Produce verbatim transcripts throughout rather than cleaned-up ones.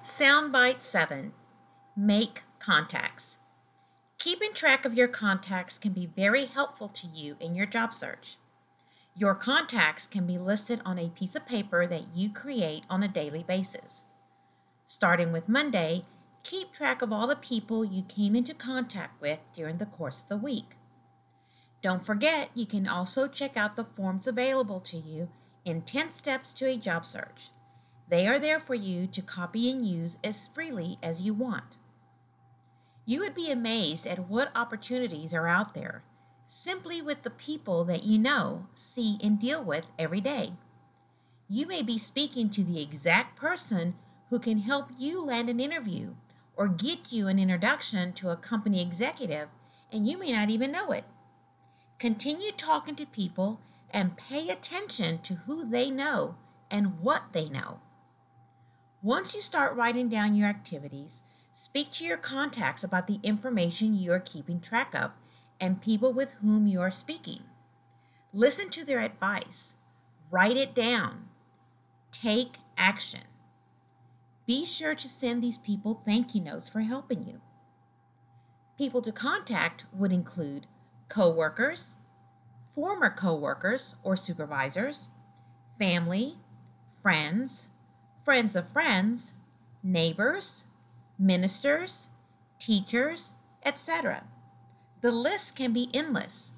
Soundbite seven. Make contacts. Keeping track of your contacts can be very helpful to you in your job search. Your contacts can be listed on a piece of paper that you create on a daily basis. Starting with Monday, keep track of all the people you came into contact with during the course of the week. Don't forget, you can also check out the forms available to you in ten Steps to a Job Search. They are there for you to copy and use as freely as you want. You would be amazed at what opportunities are out there, simply with the people that you know, see, and deal with every day. You may be speaking to the exact person who can help you land an interview or get you an introduction to a company executive, and you may not even know it. Continue talking to people and pay attention to who they know and what they know. Once you start writing down your activities, speak to your contacts about the information you are keeping track of and people with whom you are speaking. Listen to their advice. Write it down. Take action. Be sure to send these people thank you notes for helping you. People to contact would include coworkers, former coworkers or supervisors, family, friends, friends of friends, neighbors, ministers, teachers, et cetera. The list can be endless.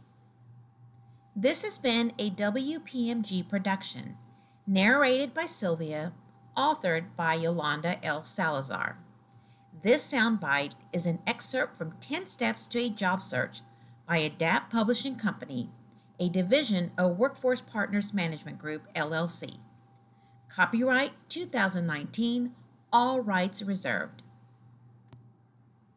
This has been a W P M G production, narrated by Sylvia, authored by Yolanda L. Salazar. This soundbite is an excerpt from ten Steps to a Job Search by Adapt Publishing Company, a division of Workforce Partners Management Group, L L C. Copyright two thousand nineteen, all rights reserved.